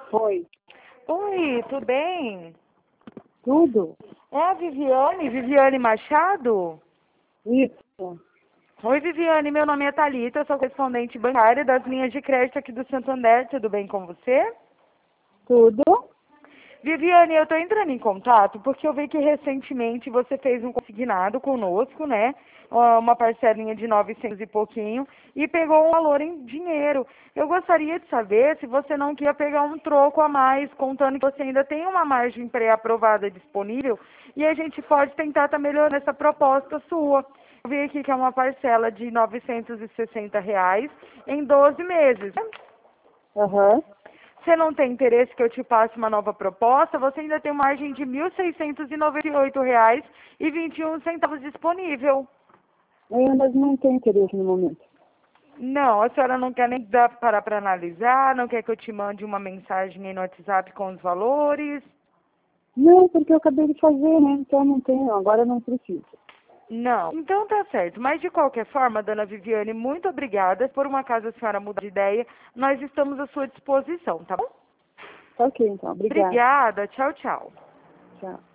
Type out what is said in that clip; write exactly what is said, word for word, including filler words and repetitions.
Oi, Oi, tudo bem? tudo? É a Viviane, Viviane Machado? Isso, Oi, Viviane, meu nome é Thalita, eu sou correspondente bancária das linhas de crédito aqui do Santander, tudo bem com você? tudo? Viviane, eu estou entrando em contato porque eu vi que recentemente você fez um consignado conosco, né? Ah, Uma parcelinha de novecentos e pouquinho e pegou um valor em dinheiro. Eu gostaria de saber se você não queria pegar um troco a mais, contando que você ainda tem uma margem pré-aprovada disponível e a gente pode tentar estar melhorando essa proposta sua. Eu vi aqui que é uma parcela de novecentos e sessenta reais em doze meses. Aham. Você não tem interesse que eu te passe uma nova proposta? Você ainda tem margem de mil seiscentos e noventa e oito reais e vinte e um centavos disponível. Eu ainda não tenho interesse no momento. Não, a senhora não quer nem dar para para analisar, não quer que eu te mande uma mensagem aí no WhatsApp com os valores? Não, porque eu acabei de fazer, né? Então não tenho, agora eu não preciso. Não. Então tá certo. Mas de qualquer forma, dona Viviane, muito obrigada. Por um acaso a senhora mudar de ideia, nós estamos à sua disposição, tá bom? Tá ok, então. Obrigada. Obrigada. Tchau, tchau. Tchau.